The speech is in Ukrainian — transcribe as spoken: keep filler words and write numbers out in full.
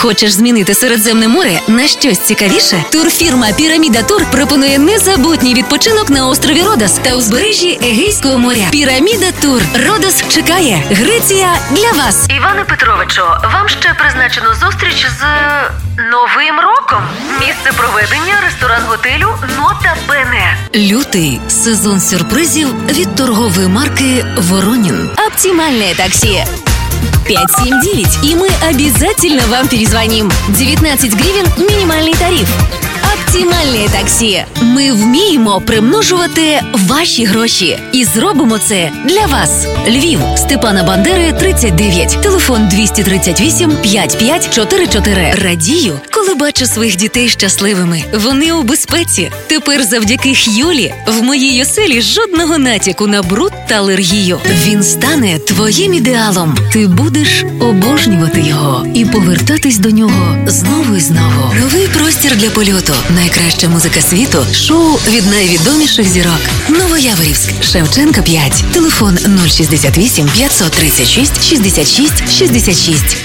Хочеш змінити Середземне море на щось цікавіше? Турфірма «Піраміда Тур» пропонує незабутній відпочинок на острові Родос та узбережжі Егейського моря. «Піраміда Тур». Родос чекає. Греція для вас. Іване Петровичу, вам ще призначено зустріч з Новим роком. Місце проведення – ресторан готелю «Нота Бене». Лютий – сезон сюрпризів від торгової марки «Воронин». Оптимальное такси. пять семь девять, и мы обязательно вам перезвоним. девятнадцать гривен – минимальный тариф. Оптимальне таксі. Ми вміємо примножувати ваші гроші. І зробимо це для вас. Львів. Степана Бандери, тридцять дев'ять. Телефон двісті тридцять вісім п'ять п'ять чотири чотири. Радію, коли бачу своїх дітей щасливими. Вони у безпеці. Тепер завдяки Х'юлі в моїй оселі жодного натяку на бруд та алергію. Він стане твоїм ідеалом. Ти будеш обожнювати його і повертатись до нього знову і знову. Новий простір для польоту. Найкраща музика світу. Шоу від найвідоміших зірок. Новояворівськ. Шевченка п'ять. Телефон нуль шістдесят вісім п'ятсот тридцять шість шістдесят шість шістдесят шість.